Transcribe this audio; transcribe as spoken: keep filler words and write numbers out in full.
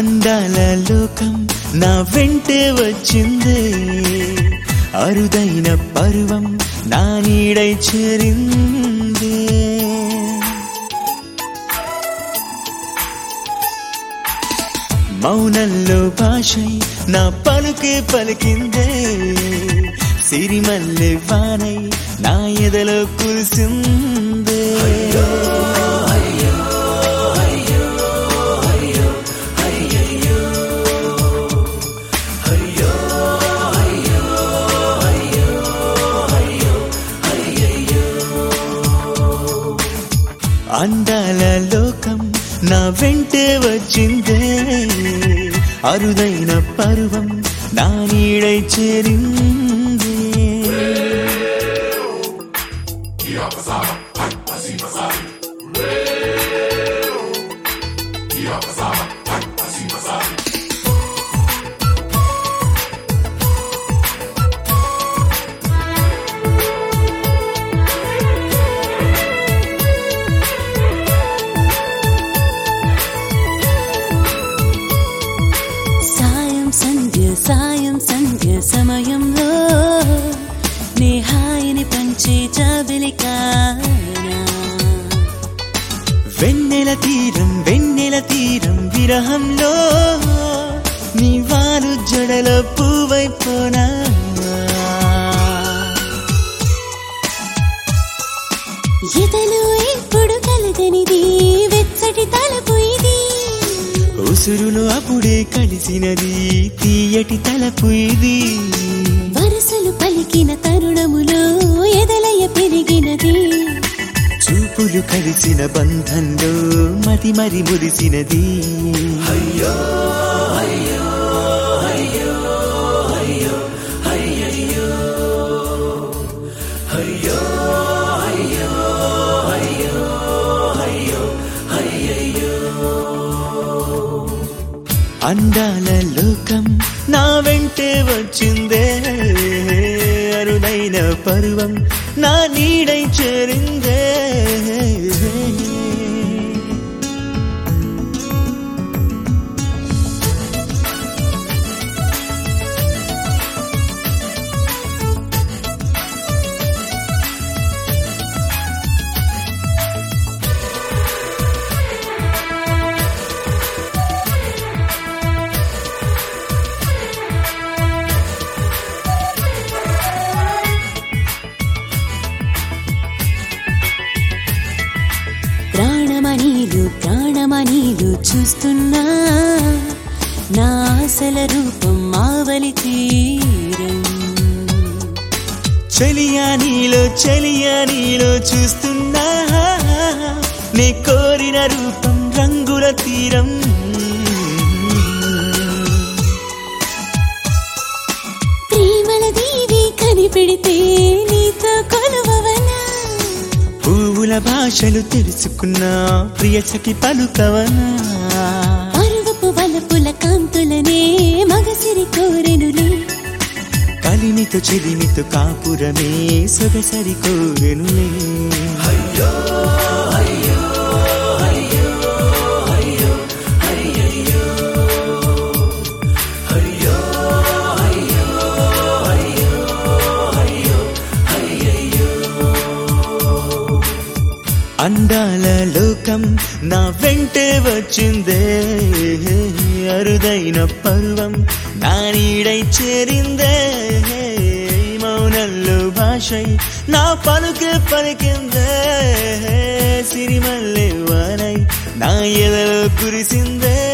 అందాల లోకం నా వెంటే వచ్చిందే, అరుదైన పర్వం నా నీడై చేరిందే. మౌనంలో భాషై నా పలుకే పలికిందే, సిరిమల్లె వానై నా ఎదలో కురిసిందే. అందాల లోకం నా వెంటే వచ్చిందే, అరుదైన పర్వం నా నీడై చేరిందే. సాయం సంధ్య సమయంలో నే హాయిని పంచే జాబిలికానా, వెన్నెల తీరం వెన్నెల తీరం విరహంలో నీ వాలు జడల పువ్వైపోనా. ఎదలో ఎప్పుడు కలగనిది వెచ్చటి తలపు ఇది, ఉసురులు అప్పుడే కలిసినది తీయటి తలపు ఇది. వరసలు పలికిన తరుణములో ఎదలయ పెరిగినది, చూపులు కలిసిన బంధంలో మది మరి మురిసినది. అయ్యో అయ్యో అయ్యో అయ్యో అయ్యయ్యో అయ్యో అయ్యో అయ్యో అయ్యో అయ్యయ్యో. అందాల లోకం నా వెంటే వచ్చిందే, అరుదైన పర్వం నా నీడై చేరిందే. ప్రాణమనీలు ప్రాణమనీలు చూస్తున్నా నా ఆశల రూపం మావలి తీరం, చెలియా నీలో చెలియా నీలో చూస్తున్నా నీ కోరిన రూపం రంగుల తీరం. ప్రేమల దీవి కనిపెడితే నీతో కొలువవనా, పువ్వుల భాషలు తెలుసుకున్నా ప్రియసఖి పలుకవనా. పరువపు వలపుల కాంతులనే మగసిరి కోరెనులే, కలిమితో చెలిమితో కాపురమే సొగసరి కోరెనులే. అయ్యో అయ్యో అయ్యో అయ్యో అయ్యయ్యో అయ్యో అయ్యో అయ్యో అయ్యో అయ్యయ్యో. అందాల లోకం నా వెంటే వచ్చిందే, అరుదైన పర్వం నా నీడై చేరిందే. మౌనంలో భాషై నా పలుకే పలికిందే, సిరిమల్లె వానై నా ఎదలో కురిసిందే.